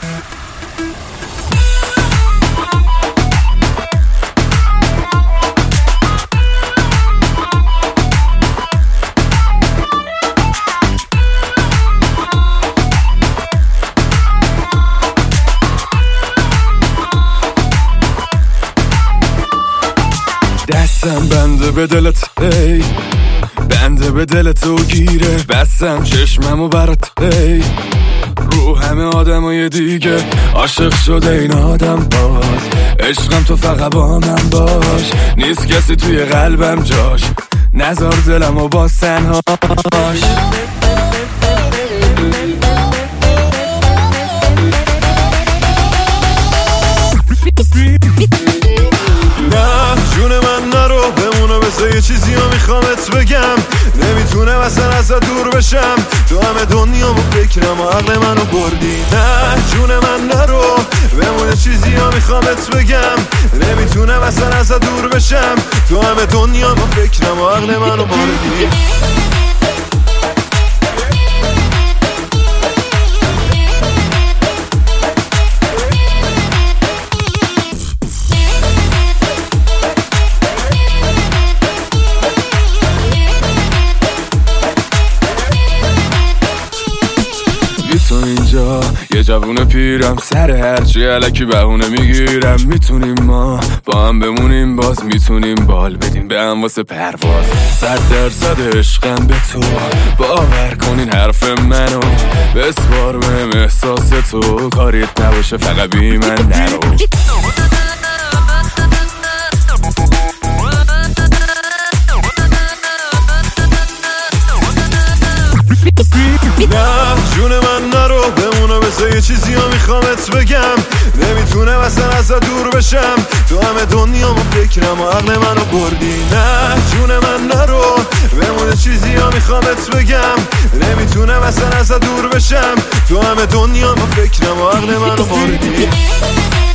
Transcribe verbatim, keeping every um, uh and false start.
دستم بنده به دلت ای بنده به دلت و گیره بستم چشممو برات ای رو همه آدمای دیگه عاشق شده این آدم باز عشقم تو فقط با من باش نیست کسی توی قلبم جاش نزار دلمو باز تنهاش جون من نرو بمونو بذار یه چیزی رو میخوامت بگم نمیتونم اصلا ازت دور بشم تو همه دنیا با فکرم و عقل منو بردی نه جون من نرو بمونه چیزی رو میخوامت بگم نمیتونم اصلا ازت دور بشم تو همه دنیا با فکرم و عقل منو بردی تو اینجا یه جوون پیرم سر هرچی علکی بهونه میگیرم میتونیم ما با هم بمونیم باز میتونیم بال بدیم به هم واسه پرواز صد درصد عشقم به تو باور کنین حرف منو بسپار بهم احساس تو کاریت نباشه فقط بی من نرو نه جون من نرو بمونو بذار یه چیزی رو میخوامت بگم نمیتونم اصلا ازت دور بشم تو همه دنیا با فکرم و عقل منو بردی نه جون من نرو بمونه چیزی رو میخوامت بگم نمیتونم اصلا ازت دور بشم تو همه دنیا با فکرم و عقل منو بردی